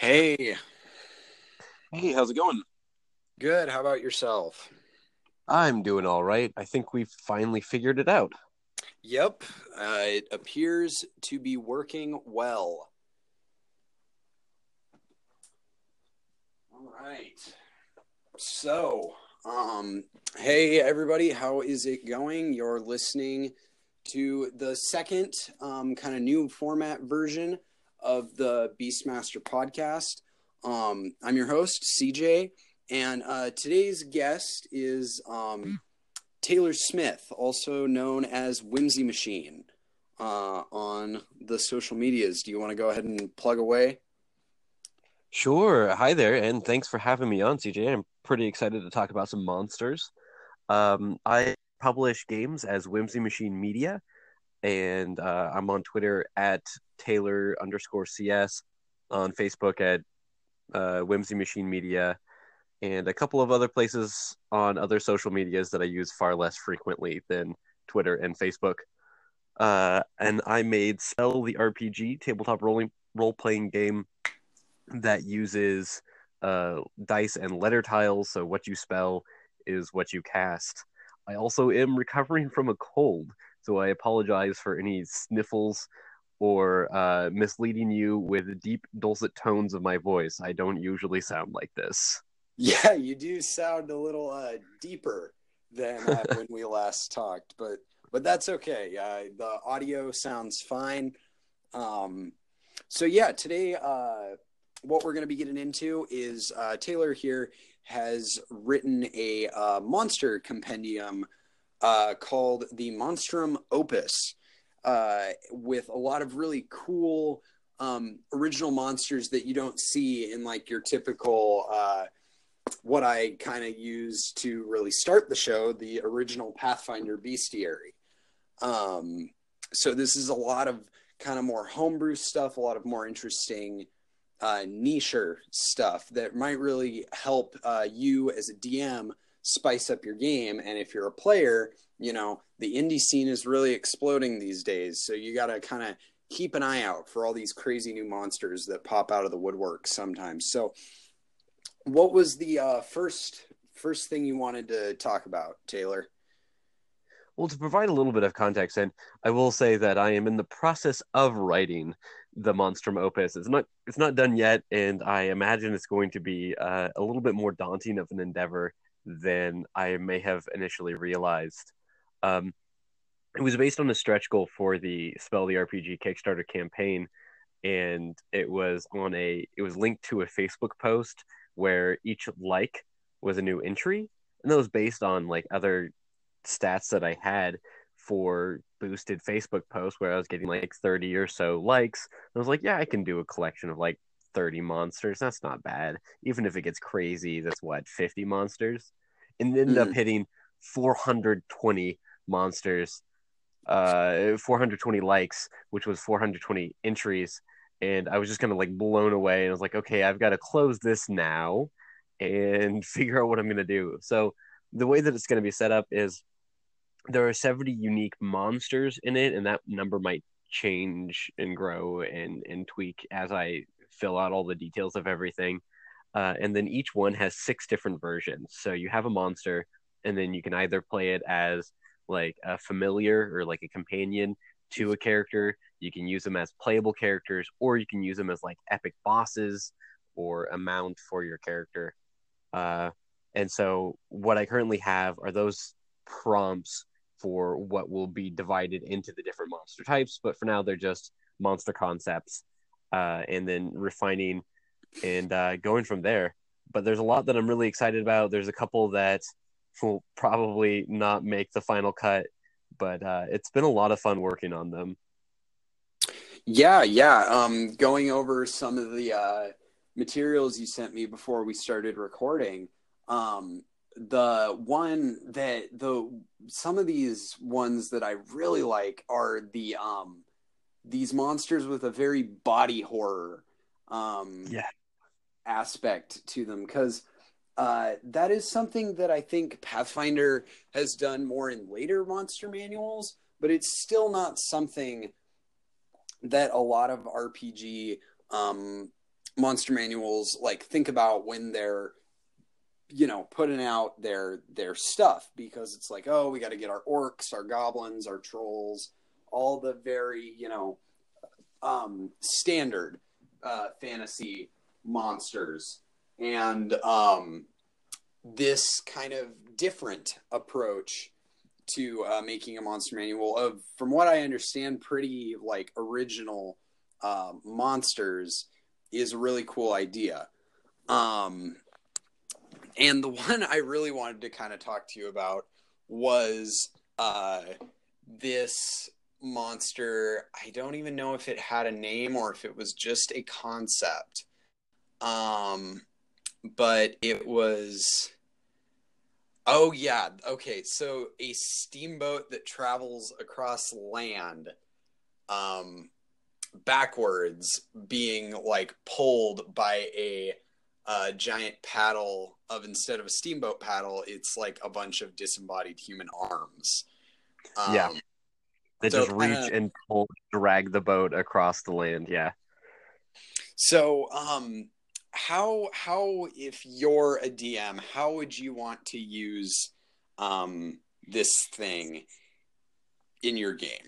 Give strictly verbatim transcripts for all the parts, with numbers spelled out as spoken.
Hey, Hey, how's it going? good. How about yourself? I'm doing all right. I think we've finally figured it out. Yep, uh, it appears to be working well. All right. So, um, hey everybody, how is it going? You're listening to the second um, kind of new format version of the Beastmaster podcast. Um, I'm your host, C J, and uh, today's guest is um, Taylor Smith, also known as Whimsy Machine, uh, on the social medias. Do you want to go ahead and plug away? Sure. Hi there, and thanks for having me on, C J. I'm pretty excited to talk about some monsters. Um, I publish games as Whimsy Machine Media, and uh, I'm on Twitter at Taylor underscore C S, on Facebook at uh, Whimsy Machine Media, and a couple of other places on other social medias that I use far less frequently than Twitter and Facebook. Uh, and I made Spell the R P G tabletop rolling role playing game that uses uh, dice and letter tiles. So what you spell is what you cast. I also am recovering from a cold, so I apologize for any sniffles or uh, misleading you with deep, dulcet tones of my voice. I don't usually sound like this. Yeah, you do sound a little uh, deeper than uh, when we last talked, but but that's okay. Uh, the audio sounds fine. Um, so yeah, today uh, what we're going to be getting into is uh, Taylor here has written a uh, monster compendium uh, called the Monstrum Opus, uh, with a lot of really cool um, original monsters that you don't see in like your typical uh, what I kind of used to really start the show, the original Pathfinder bestiary. Um, so this is a lot of kind of more homebrew stuff, a lot of more interesting uh, niche stuff that might really help uh, you as a D M spice up your game. And if you're a player, you know, the indie scene is really exploding these days. So you got to kind of keep an eye out for all these crazy new monsters that pop out of the woodwork sometimes. So what was the uh, first first thing you wanted to talk about, Taylor? Well, to provide a little bit of context, and I will say that I am in the process of writing the Monstrum Opus. It's not it's not done yet, and I imagine it's going to be uh, a little bit more daunting of an endeavor than I may have initially realized. Um, it was based on a stretch goal for the Spell the R P G Kickstarter campaign, and it was on a it was linked to a Facebook post where each like was a new entry, and that was based on like other stats that I had for boosted Facebook posts where I was getting like thirty or so likes. I was like, yeah, I can do a collection of like thirty monsters. That's not bad. Even if it gets crazy, that's what, fifty monsters? And ended up Mm. hitting four hundred twenty monsters, uh, four hundred twenty likes, which was four hundred twenty entries. And I was just kind of like blown away. And I was like, okay, I've got to close this now and figure out what I'm going to do. So the way that it's going to be set up is there are seventy unique monsters in it, and that number might change and grow and, and tweak as I fill out all the details of everything. Uh, and then each one has six different versions. So you have a monster, and then you can either play it as like a familiar or like a companion to a character. You can use them as playable characters, or you can use them as like epic bosses or a mount for your character. Uh, and so what I currently have are those prompts for what will be divided into the different monster types. But for now, they're just monster concepts, uh, and then refining and uh, going from there. But there's a lot that I'm really excited about. There's a couple that will probably not make the final cut, but uh, it's been a lot of fun working on them. Yeah, yeah. Um, going over some of the uh, materials you sent me before we started recording. Um, the one that the some of these ones that I really like are the um, these monsters with a very body horror um, Yeah. aspect to them because uh, that is something that I think Pathfinder has done more in later monster manuals, but it's still not something that a lot of R P G um, monster manuals, like, think about when they're, you know, putting out their their stuff, because it's like, oh, we got to get our orcs, our goblins, our trolls, all the very, you know, um, standard uh, fantasy monsters. And um, this kind of different approach to uh, making a monster manual of, from what I understand, pretty like original uh, monsters is a really cool idea. Um, and the one I really wanted to kind of talk to you about was uh, this monster. I don't even know if it had a name or if it was just a concept. Um, but it was, oh yeah, okay, so a steamboat that travels across land, um, backwards, being like pulled by a uh, giant paddle of, instead of a steamboat paddle, it's like a bunch of disembodied human arms. Um, Yeah. They so just reach kinda, and pull, drag the boat across the land. Yeah. so um, how how if you're a D M, how would you want to use um, this thing in your game?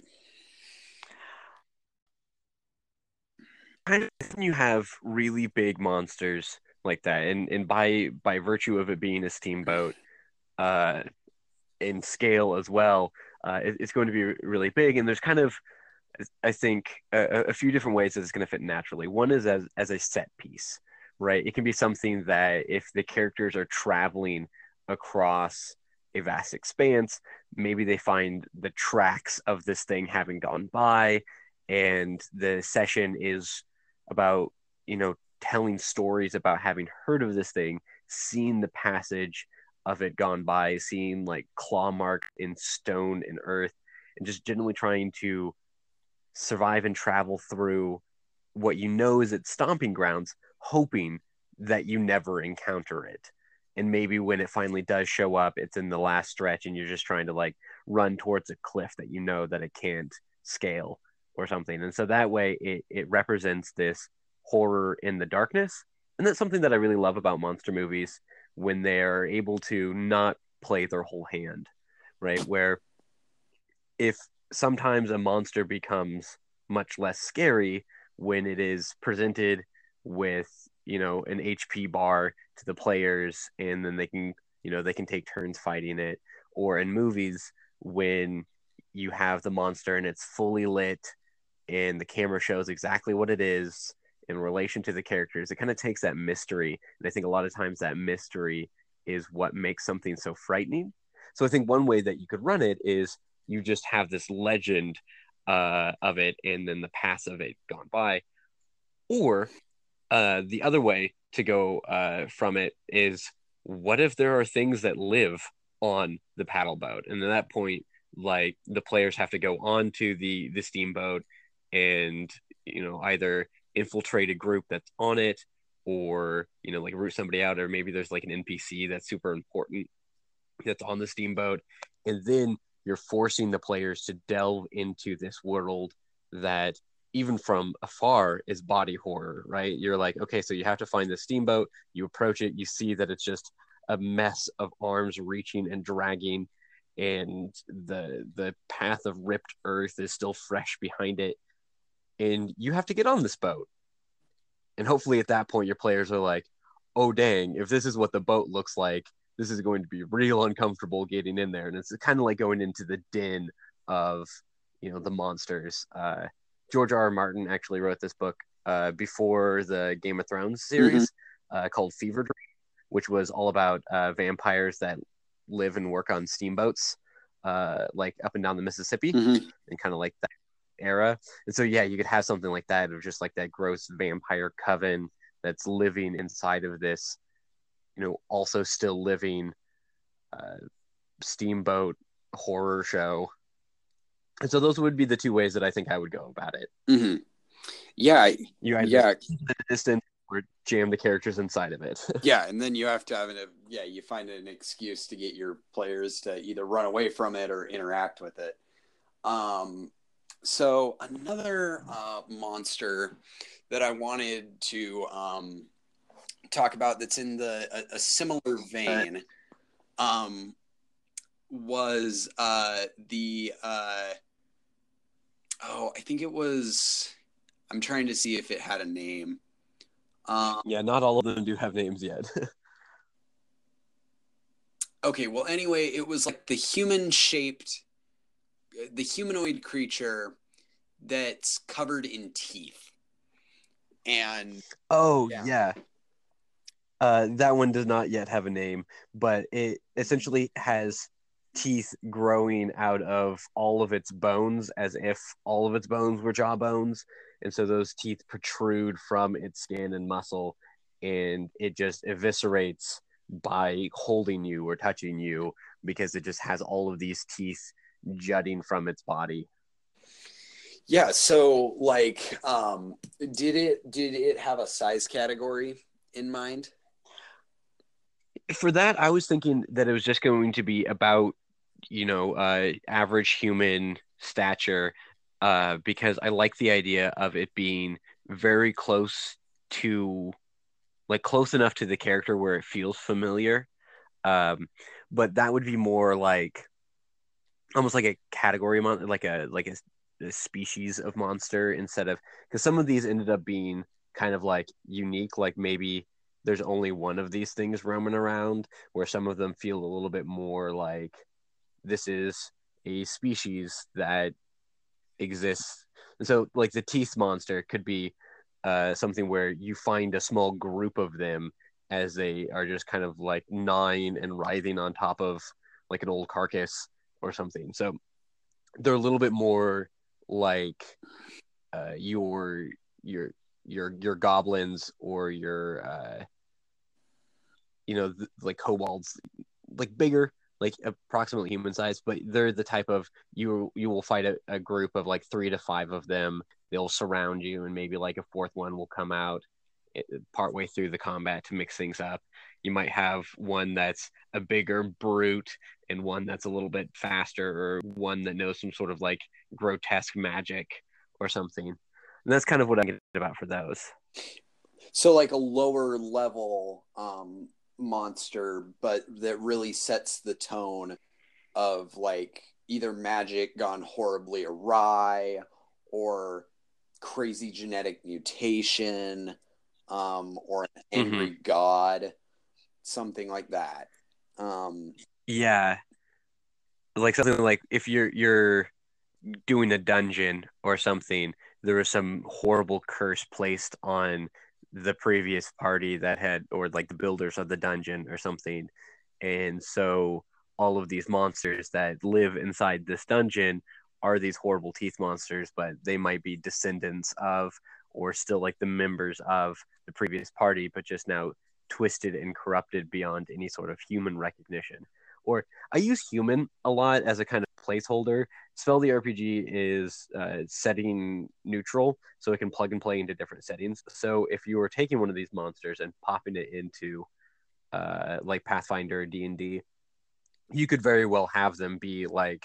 Kind of when you have really big monsters like that, and and by by virtue of it being a steamboat, uh, in scale as well, uh, it, it's going to be really big. And there's kind of, I think, a, a few different ways that it's going to fit naturally. One is as as a set piece, right? It can be something that if the characters are traveling across a vast expanse, maybe they find the tracks of this thing having gone by, and the session is about, you know, telling stories about having heard of this thing, seeing the passage of it gone by, seeing like claw mark in stone and earth, and just generally trying to survive and travel through what you know is its stomping grounds, hoping that you never encounter it. And maybe when it finally does show up, it's in the last stretch and you're just trying to like run towards a cliff that you know that it can't scale or something. And so that way it, it represents this horror in the darkness. And that's something that I really love about monster movies, when they're able to not play their whole hand, right? Where if sometimes a monster becomes much less scary when it is presented with, you know, an H P bar to the players, and then they can, you know, they can take turns fighting it. Or in movies, when you have the monster and it's fully lit and the camera shows exactly what it is in relation to the characters, it kind of takes that mystery. And I think a lot of times that mystery is what makes something so frightening. So I think one way that you could run it is you just have this legend uh, of it, and then the paths of it gone by. Or uh, the other way to go uh, from it is, what if there are things that live on the paddle boat? And at that point, like, the players have to go onto the the steamboat and, you know, either infiltrate a group that's on it, or, you know, like root somebody out, or maybe there's like an N P C that's super important that's on the steamboat. And then you're forcing the players to delve into this world that, even from afar, is body horror, right? You're like, okay, so you have to find the steamboat, you approach it, you see that it's just a mess of arms reaching and dragging, and the the path of ripped earth is still fresh behind it, and you have to get on this boat. And hopefully at that point your players are like, oh dang, if this is what the boat looks like, this is going to be real uncomfortable getting in there. And it's kind of like going into the den of, you know, the monsters. Uh, George R. R. Martin actually wrote this book uh, before the Game of Thrones series, mm-hmm. uh, called Fever Dream, which was all about uh, vampires that live and work on steamboats, uh, like up and down the Mississippi, mm-hmm. and kind of like that era. And so, yeah, you could have something like that, of just like that gross vampire coven that's living inside of this, you know, also still living uh, steamboat horror show. And so those would be the two ways that I think I would go about it. Mm-hmm. Yeah, you either yeah, keep the distance or jam the characters inside of it. Yeah, and then you have to have an, yeah, you find an excuse to get your players to either run away from it or interact with it. Um, So another uh, monster that I wanted to um, talk about that's in the a, a similar vein um, was uh, the uh, oh I think it was I'm trying to see if it had a name. Um, Yeah, not all of them do have names yet. okay, well anyway, it was like the human shaped, the humanoid creature that's covered in teeth, and Oh, yeah. yeah. Uh, that one does not yet have a name, but it essentially has teeth growing out of all of its bones as if all of its bones were jaw bones. And so those teeth protrude from its skin and muscle, and it just eviscerates by holding you or touching you because it just has all of these teeth jutting from its body. Yeah, so like um did it did it have a size category in mind? For that, I was thinking that it was just going to be about, you know, uh, average human stature, uh, because I like the idea of it being very close to, like, close enough to the character where it feels familiar. Um, but that would be more like almost like a category mon like a like a, a species of monster instead of because some of these ended up being kind of like unique, like maybe there's only one of these things roaming around, where some of them feel a little bit more like this is a species that exists. And so, like the teeth monster could be uh, something where you find a small group of them as they are just kind of like gnawing and writhing on top of like an old carcass or something. So they're a little bit more like uh, your your your your goblins or your uh, you know th- like kobolds, like bigger, like approximately human size, but they're the type of you you will fight a, a group of like three to five of them. They'll surround you, and maybe like a fourth one will come out eh, partway through the combat to mix things up. You might have one that's a bigger brute and one that's a little bit faster, or one that knows some sort of like grotesque magic or something. And that's kind of what I get about for those. So like a lower level um monster, but that really sets the tone of like either magic gone horribly awry or crazy genetic mutation, um, or an Mm-hmm. angry god, something like that. Um, Yeah, like something like if you're you're doing a dungeon or something, there was some horrible curse placed on the previous party that had, or like the builders of the dungeon or something. And so all of these monsters that live inside this dungeon are these horrible teeth monsters, but they might be descendants of or still like the members of the previous party, but just now twisted and corrupted beyond any sort of human recognition. Or I use human a lot as a kind of placeholder. Spell the R P G is uh, setting neutral, so it can plug and play into different settings. So if you were taking one of these monsters and popping it into uh, like Pathfinder or D and D, you could very well have them be like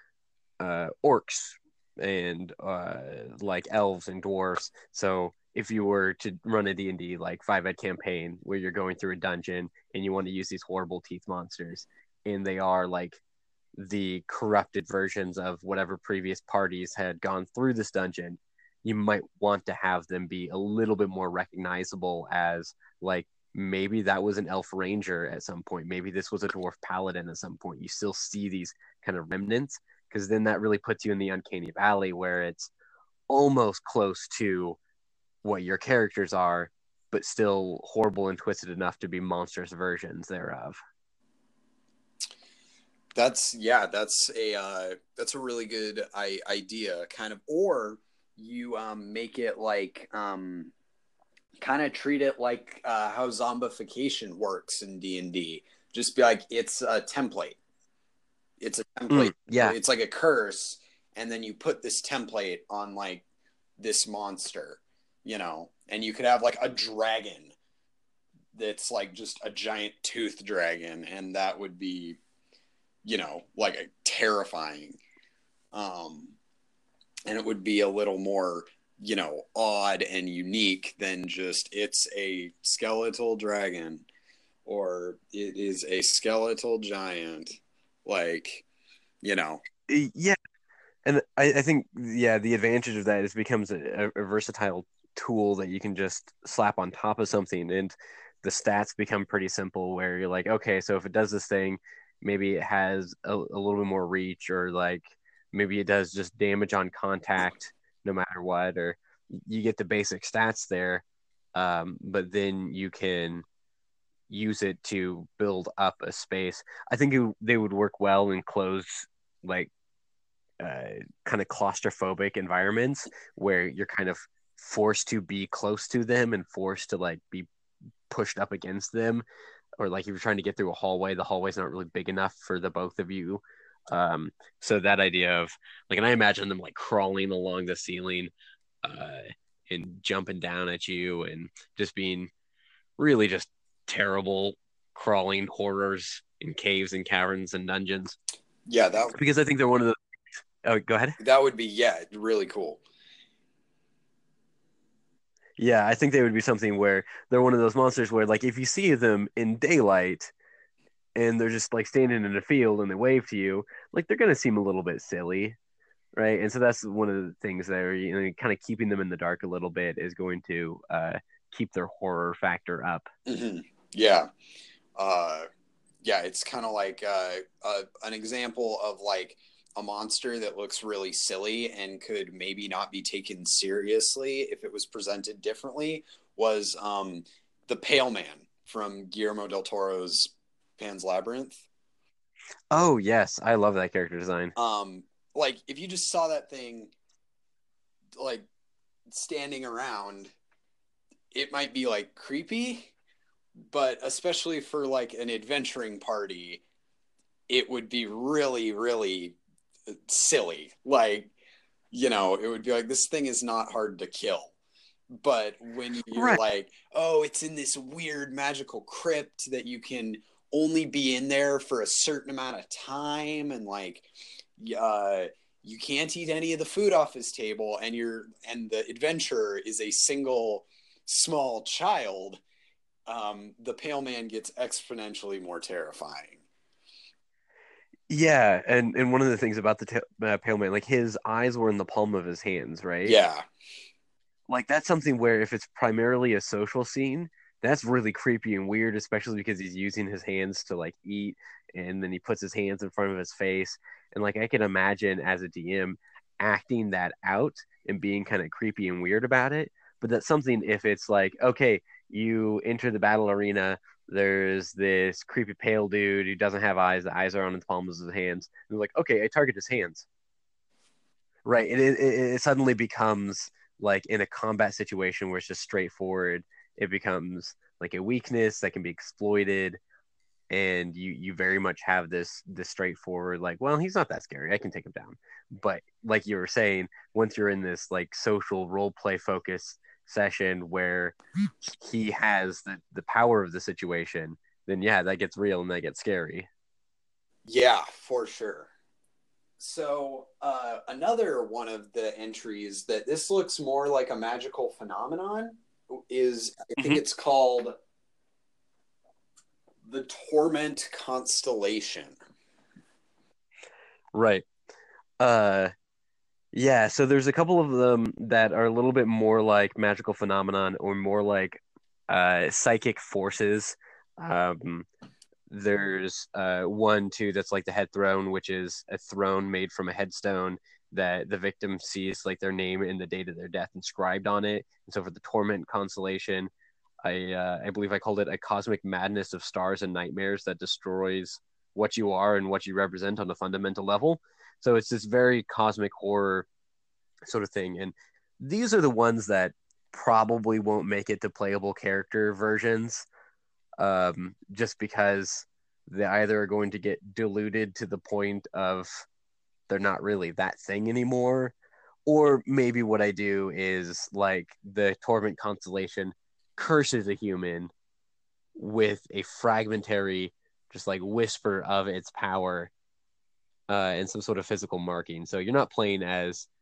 uh, orcs and uh, like elves and dwarves. So if you were to run a D and D like five ed campaign where you're going through a dungeon and you want to use these horrible teeth monsters, and they are like the corrupted versions of whatever previous parties had gone through this dungeon, you might want to have them be a little bit more recognizable as like maybe that was an elf ranger at some point, maybe this was a dwarf paladin at some point. You still see these kind of remnants, because then that really puts you in the uncanny valley where it's almost close to what your characters are, but still horrible and twisted enough to be monstrous versions thereof. that's yeah, that's a uh, that's a really good I- idea, kind of. Or you um, make it like um, kind of treat it like uh, how zombification works in D and D. Just be like it's a template. It's a template. Mm, yeah. It's like a curse, and then you put this template on like this monster, you know, and you could have like a dragon that's like just a giant tooth dragon, and that would be, you know, like a terrifying. Um, and it would be a little more, you know, odd and unique than just it's a skeletal dragon or it is a skeletal giant. Like, you know. Yeah, and I, I think yeah, the advantage of that is it becomes a, a versatile tool that you can just slap on top of something, and the stats become pretty simple. Where you're like, okay, so if it does this thing, maybe it has a, a little bit more reach, or like maybe it does just damage on contact, no matter what, or you get the basic stats there. Um, but then you can use it to build up a space. I think it, they would work well in closed, like uh, kind of claustrophobic environments where you're kind of forced to be close to them and forced to like be pushed up against them, or like if you're trying to get through a hallway, the hallway's not really big enough for the both of you. Um, so that idea of like, and I imagine them like crawling along the ceiling uh, and jumping down at you and just being really just terrible crawling horrors in caves and caverns and dungeons. Yeah, that Because I think they're one of the. Oh, go ahead. that would be, yeah, really cool. Yeah, I think they would be something where they're one of those monsters where, like, if you see them in daylight and they're just like standing in a field and they wave to you, like they're gonna seem a little bit silly, right? And so that's one of the things that are, you know, kind of keeping them in the dark a little bit is going to uh, keep their horror factor up. Mm-hmm. Yeah. Uh, yeah, it's kind of like uh, uh, an example of like a monster that looks really silly and could maybe not be taken seriously if it was presented differently was um, the Pale Man from Guillermo del Toro's Pan's Labyrinth. Oh yes, I love that character design. Um, like if you just saw that thing like standing around, it might be like creepy, but especially for like an adventuring party, it would be really, really silly. Like, you know, it would be like, this thing is not hard to kill. But when you're Right. like, oh, it's in this weird magical crypt that you can only be in there for a certain amount of time, and like, uh, you can't eat any of the food off his table, and you're and the adventurer is a single small child, um, the Pale Man gets exponentially more terrifying. Yeah, and and one of the things about the ta- uh, Pale Man, like his eyes were in the palm of his hands, right? Yeah, Like that's something where if it's primarily a social scene, that's really creepy and weird, especially because he's using his hands to like eat, and then he puts his hands in front of his face, and like I can imagine as a D M acting that out and being kind of creepy and weird about it. But that's something if it's like, okay, you enter the battle arena, there's this creepy pale dude who doesn't have eyes, the eyes are on the palms of his hands, and like, okay, I target his hands, right? It, it, it suddenly becomes like in a combat situation where it's just straightforward. It becomes like a weakness that can be exploited, and you you very much have this this straightforward like, well, he's not that scary, I can take him down. But like you were saying, once you're in this like social role play focus session where he has the the power of the situation, then yeah, that gets real and that gets scary. yeah, for sure. So uh, another one of the entries that this looks more like a magical phenomenon is, I think Mm-hmm. it's called the Torment Constellation. Right. Uh Yeah, so there's a couple of them that are a little bit more like magical phenomenon or more like uh, psychic forces. Um, there's uh, one too that's like the head throne, which is a throne made from a headstone that the victim sees like their name and the date of their death inscribed on it. And so for the Torment constellation, I uh, I believe I called it a cosmic madness of stars and nightmares that destroys what you are and what you represent on a fundamental level. So it's this very cosmic horror sort of thing. And these are the ones that probably won't make it to playable character versions, um, just because they either are going to get diluted to the point of they're not really that thing anymore, or maybe what I do is like the Torment constellation curses a human with a fragmentary, just like whisper of its power, uh, and some sort of physical marking. So you're not playing as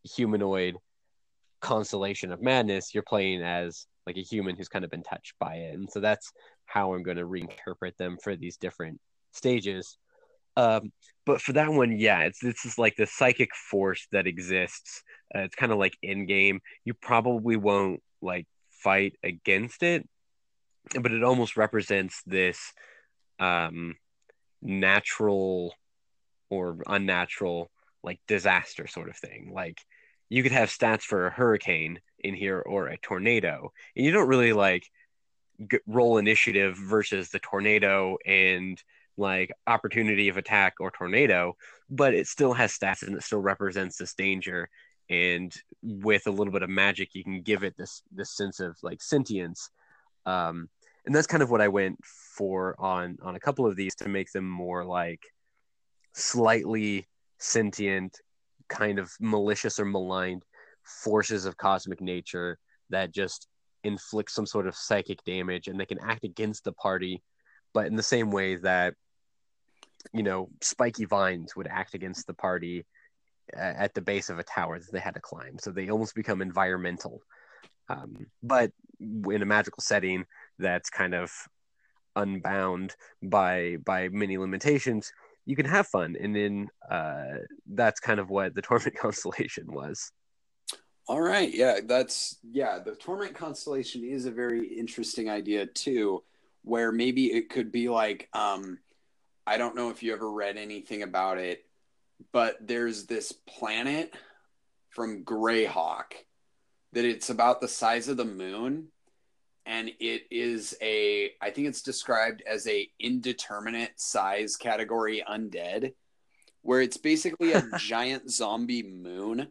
humanoid constellation of madness, you're playing as like a human who's kind of been touched by it. And so that's how I'm going to reinterpret them for these different stages. Um, but for that one, yeah, it's this is like the psychic force that exists. Uh, it's kind of like in game. You probably won't like fight against it, but it almost represents this um, natural or unnatural like disaster sort of thing. Like you could have stats for a hurricane in here or a tornado, and you don't really like g- roll initiative versus the tornado and like opportunity of attack or tornado, but it still has stats and it still represents this danger. And with a little bit of magic, you can give it this this sense of like sentience. Um, and that's kind of what I went for on on a couple of these to make them more like slightly sentient, kind of malicious or maligned forces of cosmic nature that just inflict some sort of psychic damage, and they can act against the party, but in the same way that, you know, spiky vines would act against the party at the base of a tower that they had to climb. So they almost become environmental. Um, but in a magical setting that's kind of unbound by by many limitations, you can have fun. And then uh, that's kind of what the Torment Constellation was. All right. Yeah, that's yeah, the Torment Constellation is a very interesting idea too, where maybe it could be like um I don't know if you ever read anything about it, but there's this planet from Greyhawk that it's about the size of the moon, and it is a I think it's described as a indeterminate size category undead, where it's basically a giant zombie moon,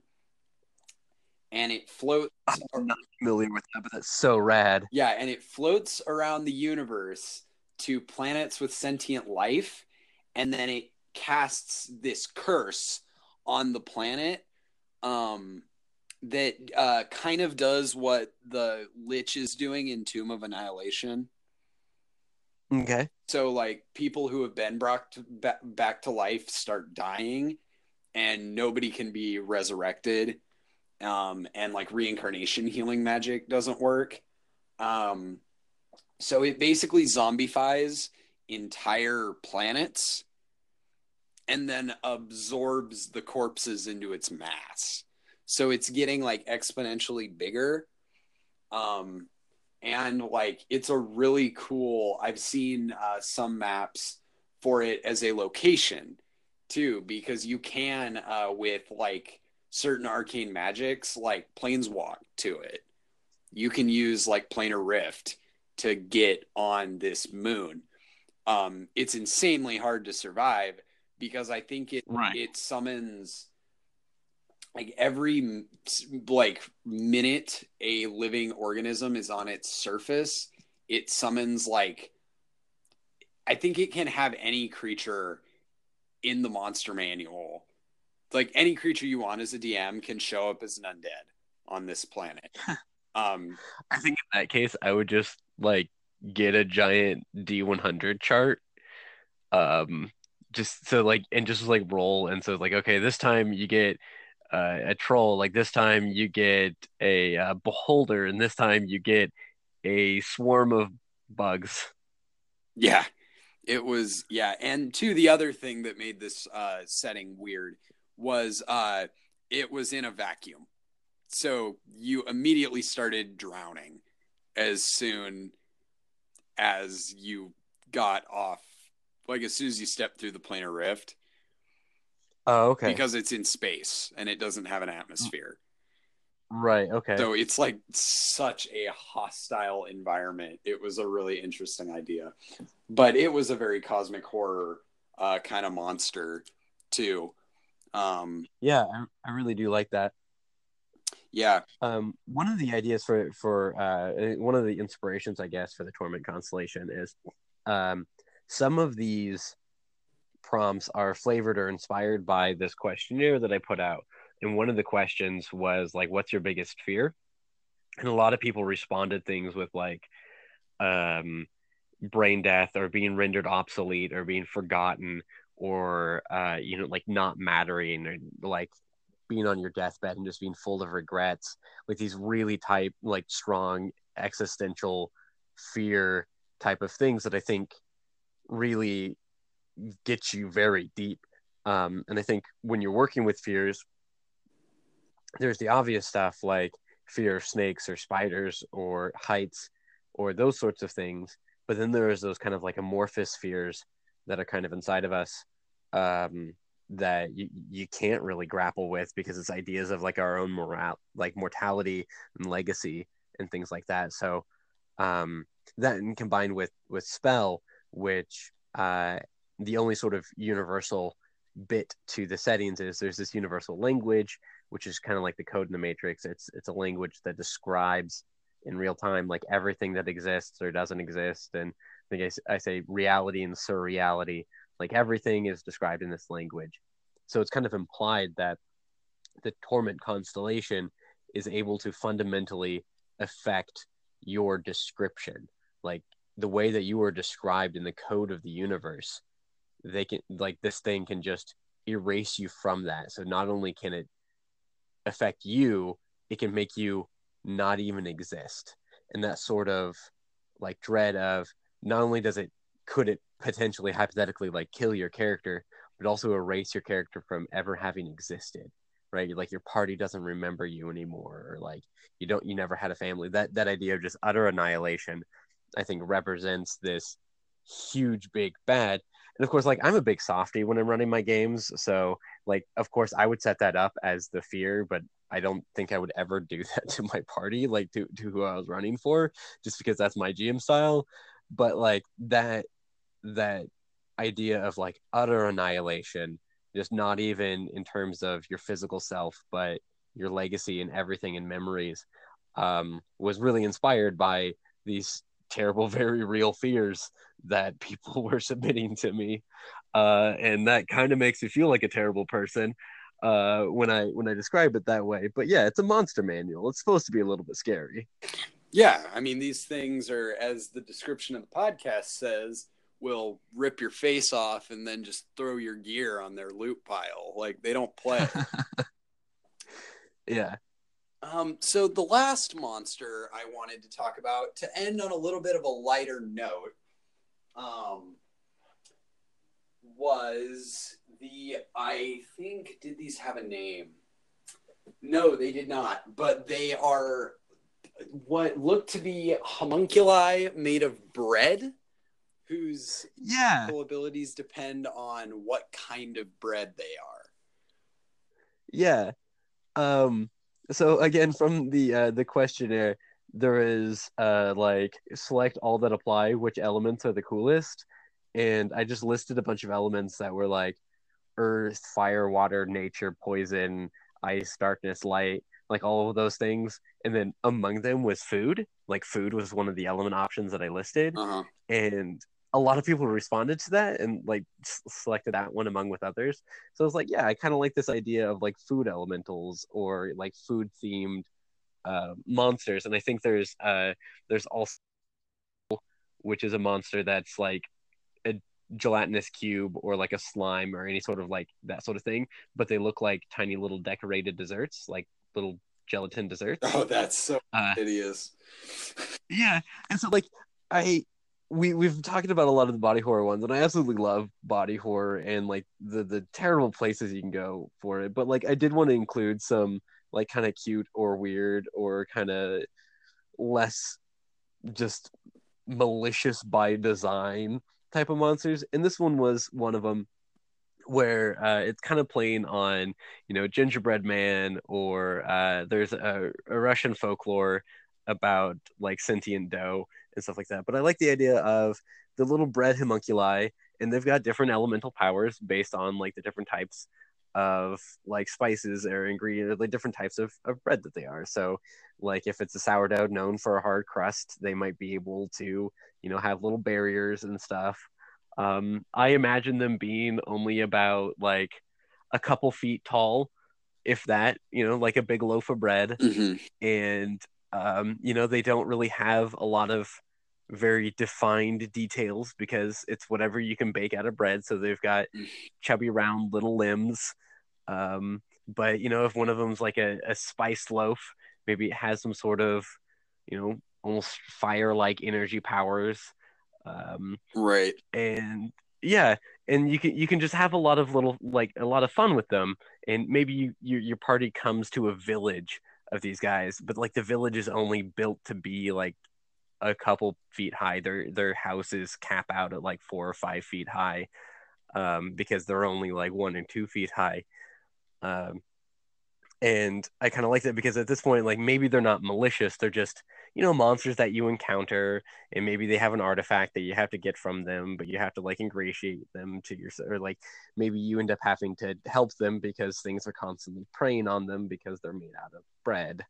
and it floats. I'm not familiar with that, but that's so rad. Yeah, and it floats around the universe to planets with sentient life, and then it casts this curse on the planet um, that uh, kind of does what the Lich is doing in Tomb of Annihilation. Okay. So, like, people who have been brought to, ba- back to life start dying, and nobody can be resurrected. Um, and like reincarnation healing magic doesn't work. Um, so it basically zombifies entire planets and then absorbs the corpses into its mass. So it's getting like exponentially bigger. Um, and like it's a really cool, I've seen uh, some maps for it as a location too, because you can uh, with like certain arcane magics like planeswalk to it. You can use like planar rift to get on this moon. Um, it's insanely hard to survive because I think it Right. it summons like every like minute a living organism is on its surface, it summons like I think it can have any creature in the monster manual. Like any creature you want as a D M can show up as an undead on this planet. Um, I think in that case, I would just like get a giant D one hundred chart. Um, just so like, and just like roll. And so like, okay, this time you get uh, a troll. Like this time you get a uh, beholder, and this time you get a swarm of bugs. yeah, it was yeah. And two, the other thing that made this uh, setting weird was uh, it was in a vacuum. So you immediately started drowning as soon as you got off, like as soon as you stepped through the planar rift, Oh, okay. because it's in space and it doesn't have an atmosphere. Right. Okay. So it's like such a hostile environment. It was a really interesting idea, but it was a very cosmic horror uh, kind of monster too. Um, Yeah, I, I really do like that. yeah. Um, one of the ideas for for uh, one of the inspirations, I guess, for the Torment Constellation is um, some of these prompts are flavored or inspired by this questionnaire that I put out. And one of the questions was like, "What's your biggest fear?" And a lot of people responded things with like um, brain death or being rendered obsolete or being forgotten or uh, you know like not mattering or like being on your deathbed and just being full of regrets, like these really type like strong existential fear type of things that I think really get you very deep. Um, and I think when you're working with fears, there's the obvious stuff like fear of snakes or spiders or heights or those sorts of things. But then there's those kind of like amorphous fears that are kind of inside of us, um, that you, you can't really grapple with because it's ideas of like our own moral, like mortality and legacy and things like that. So um, that and combined with with spell, which uh, the only sort of universal bit to the settings is there's this universal language, which is kind of like the code in the Matrix. It's it's a language that describes in real time like everything that exists or doesn't exist. And I think I, I say reality and surreality, like everything is described in this language. So it's kind of implied that the Torment constellation is able to fundamentally affect your description, like the way that you are described in the code of the universe. They can, like, this thing can just erase you from that. So not only can it affect you, it can make you not even exist. And that sort of like dread of not only does it, could it potentially hypothetically like kill your character, but also erase your character from ever having existed, right? Like your party doesn't remember you anymore, or like you don't, you never had a family. That that idea of just utter annihilation, I think, represents this huge big bad. And of course, like I'm a big softie when I'm running my games, so like of course I would set that up as the fear, but I don't think I would ever do that to my party, like to, to who I was running for, just because that's my G M style. But like that that idea of like utter annihilation, just not even in terms of your physical self, but your legacy and everything and memories, um, was really inspired by these terrible, very real fears that people were submitting to me. Uh, and that kind of makes me feel like a terrible person uh, when I when I describe it that way. But yeah, it's a monster manual. It's supposed to be a little bit scary. Yeah, I mean, these things are, as the description of the podcast says, will rip your face off and then just throw your gear on their loot pile. Like, they don't play. Yeah. Um, so the last monster I wanted to talk about, to end on a little bit of a lighter note, um, was the, I think, did these have a name? No, they did not, but they are what look to be homunculi made of bread, whose yeah abilities depend on what kind of bread they are. Yeah. Um, so again, from the uh, the questionnaire, there is uh, like select all that apply, which elements are the coolest, and I just listed a bunch of elements that were like earth, fire, water, nature, poison, ice, darkness, light, like all of those things. And then among them was food. Like food was one of the element options that I listed, Uh-huh. and a lot of people responded to that and like selected that one among with others. So I was like, yeah, I kind of like this idea of like food elementals or like food themed uh, monsters. And I think there's uh there's also, which is a monster that's like a gelatinous cube or like a slime or any sort of like that sort of thing, but they look like tiny little decorated desserts, like little gelatin desserts. Oh, that's so uh, hideous. Yeah, and so like I we we've talked about a lot of the body horror ones, and I absolutely love body horror and like the the terrible places you can go for it. But like I did want to include some like kind of cute or weird or kind of less just malicious by design type of monsters, and this one was one of them, where uh, it's kind of playing on, you know, gingerbread man, or uh, there's a, a Russian folklore about like sentient dough and stuff like that. But I like the idea of the little bread homunculi, and they've got different elemental powers based on like the different types of like spices or ingredients, like different types of, of bread that they are. So like if it's a sourdough known for a hard crust, they might be able to, you know, have little barriers and stuff. um, I imagine them being only about like a couple feet tall, if that, you know, like a big loaf of bread. Mm-hmm. And, um, you know, they don't really have a lot of very defined details because it's whatever you can bake out of bread. So they've got chubby, round little limbs. Um, But you know, if one of them's like a, a spiced loaf, maybe it has some sort of, you know, almost fire-like energy powers. Um, Right. and yeah, and you can you can just have a lot of little like a lot of fun with them, and maybe you, your your party comes to a village of these guys, but like the village is only built to be like a couple feet high. Their their houses cap out at like four or five feet high, um, because they're only like one and two feet high. Um, and I kind of like that because at this point, like maybe they're not malicious; they're just you know monsters that you encounter, and maybe they have an artifact that you have to get from them, but you have to like ingratiate them to your, or like maybe you end up having to help them because things are constantly preying on them because they're made out of bread.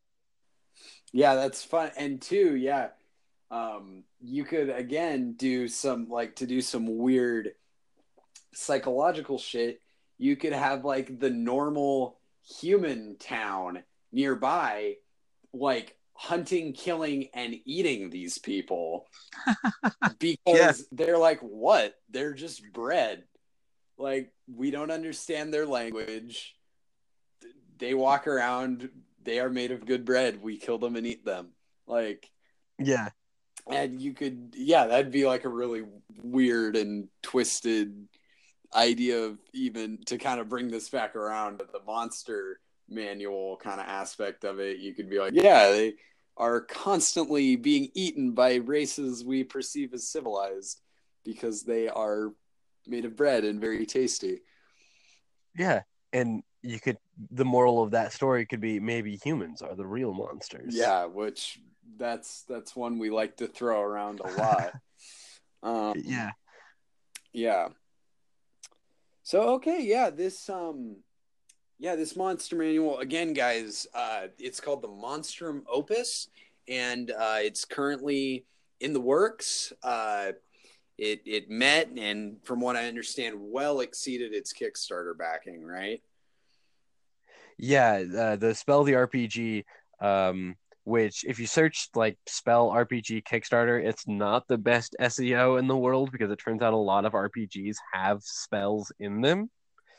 Yeah, that's fun. And two, yeah, um, you could again do some like to do some weird psychological shit. You could have like the normal human town nearby, like hunting, killing, and eating these people because Yeah, they're like, what? They're just bread. Like, we don't understand their language. They walk around, they are made of good bread. We kill them and eat them. Like, yeah, and you could, yeah, that'd be like a really weird and twisted idea of even to kind of bring this back around to the monster manual kind of aspect of it. You could be like, yeah, they are constantly being eaten by races we perceive as civilized because they are made of bread and very tasty. yeah. And you could, the moral of that story could be maybe humans are the real monsters. Yeah, which that's that's one we like to throw around a lot. Um, Yeah. yeah. So okay, yeah, this um yeah, this monster manual again, guys. Uh, it's called the Monstrum Opus, and uh, it's currently in the works. Uh, it it met, and from what I understand, well exceeded its Kickstarter backing. Right? Yeah, uh, the Spell the R P G, um, which if you search like Spell R P G Kickstarter, it's not the best S E O in the world because it turns out a lot of R P Gs have spells in them.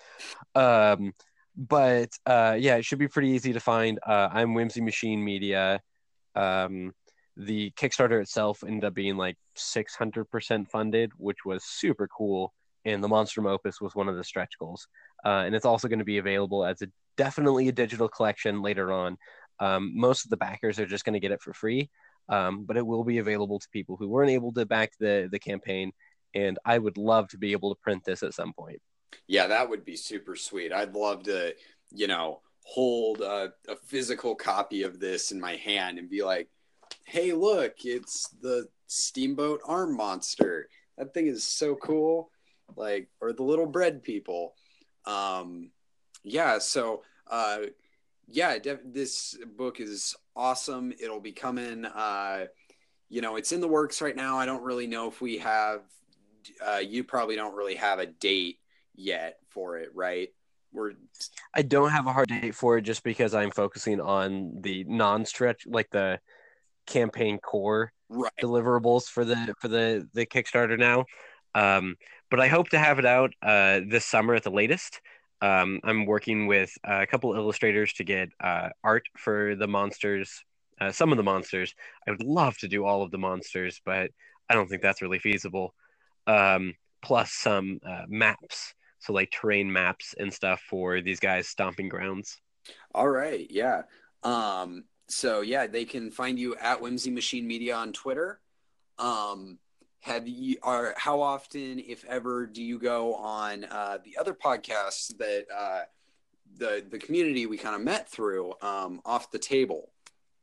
Um, but uh, yeah, it should be pretty easy to find. Uh, I'm Whimsy Machine Media. Um, the Kickstarter itself ended up being like six hundred percent funded, which was super cool. And the Monstrum Opus was one of the stretch goals. Uh, and it's also going to be available as a definitely a digital collection later on. Um, most of the backers are just going to get it for free, um, but it will be available to people who weren't able to back the the campaign. And I would love to be able to print this at some point. Yeah, that would be super sweet. I'd love to, you know, hold a, a physical copy of this in my hand and be like, hey, look, it's the Steamboat Arm Monster. That thing is so cool. Like, or the little bread people. Um, yeah, so, uh, yeah, def- this book is awesome. It'll be coming. Uh, you know, it's in the works right now. I don't really know if we have, uh, you probably don't really have a date yet for it, right? We're, I don't have a hard date for it just because I'm focusing on the non-stretch, like the campaign core right. deliverables for the for the the Kickstarter now. Um, but I hope to have it out uh, this summer at the latest. Um, I'm working with a couple illustrators to get uh, art for the monsters, uh, some of the monsters. I would love to do all of the monsters, but I don't think that's really feasible. Um, plus some uh, maps, so like terrain maps and stuff for these guys' stomping grounds. All right. Yeah. Um, so yeah, they can find you at Whimsy Machine Media on Twitter. Um, have you are how often, if ever, do you go on uh, the other podcasts that uh, the the community we kind of met through, um, Off the Table?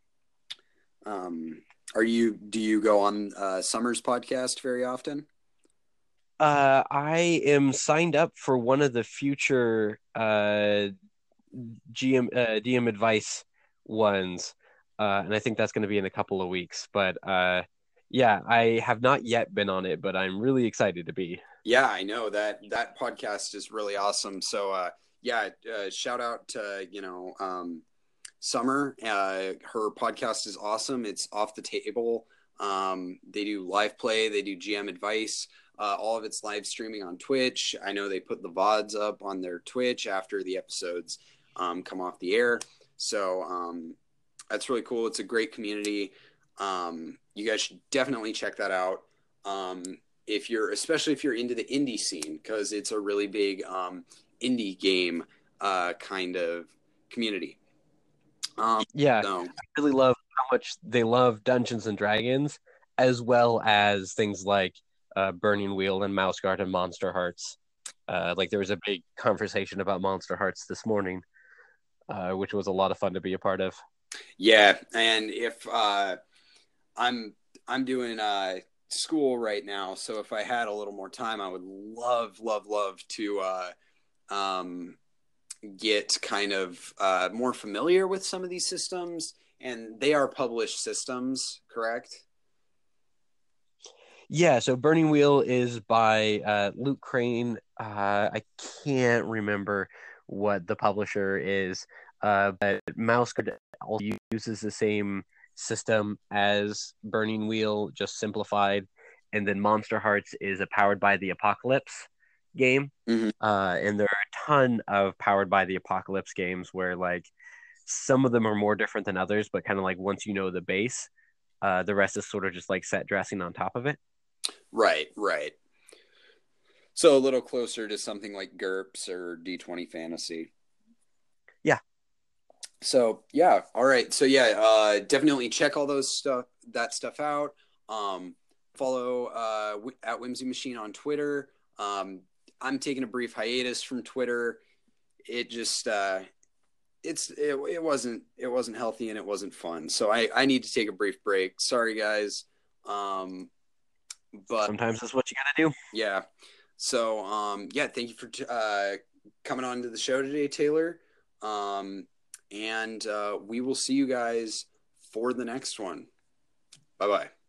Um, are you do you go on uh, Summer's podcast very often? Uh, I am signed up for one of the future uh, G M uh, D M advice ones, uh, and I think that's going to be in a couple of weeks. But uh, yeah, I have not yet been on it, but I'm really excited to be. Yeah, I know that that podcast is really awesome. So uh, yeah, uh, shout out to you know um, Summer. Uh, her podcast is awesome. It's Off the Table. Um, they do live play. They do G M advice. Uh, all of it's live streaming on Twitch. I know they put the V O Ds up on their Twitch after the episodes um, come off the air. So um, that's really cool. It's a great community. Um, you guys should definitely check that out. Um, if you're, especially if you're into the indie scene, because it's a really big um, indie game uh, kind of community. Um, Yeah, so. I really love how much they love Dungeons and Dragons, as well as things like uh, Burning Wheel and Mouse Guard and Monster Hearts. Uh, like there was a big conversation about Monster Hearts this morning, uh, which was a lot of fun to be a part of. Yeah, and if uh, I'm I'm doing uh, school right now, so if I had a little more time, I would love, love, love to uh, um, get kind of uh, more familiar with some of these systems, and they are published systems, correct? Yeah, so Burning Wheel is by uh, Luke Crane. Uh, I can't remember what the publisher is, uh, but Mouse Guard also uses the same system as Burning Wheel, just simplified. And then Monster Hearts is a Powered by the Apocalypse game. Mm-hmm. Uh, and there are a ton of Powered by the Apocalypse games where, like, some of them are more different than others, but kind of like once you know the base, uh, the rest is sort of just like set dressing on top of it. Right, right. So a little closer to something like GURPS or D twenty Fantasy. Yeah. So yeah, all right. So yeah, uh, definitely check all those stuff that stuff out. Um, follow uh, at Whimsy Machine on Twitter. Um, I'm taking a brief hiatus from Twitter. It just uh, it's it, it wasn't it wasn't healthy and it wasn't fun. So I I need to take a brief break. Sorry guys. Um, but sometimes that's what you gotta do. Yeah. So um, yeah, thank you for uh, coming on to the show today, Taylor. Um, and uh, we will see you guys for the next one. Bye bye.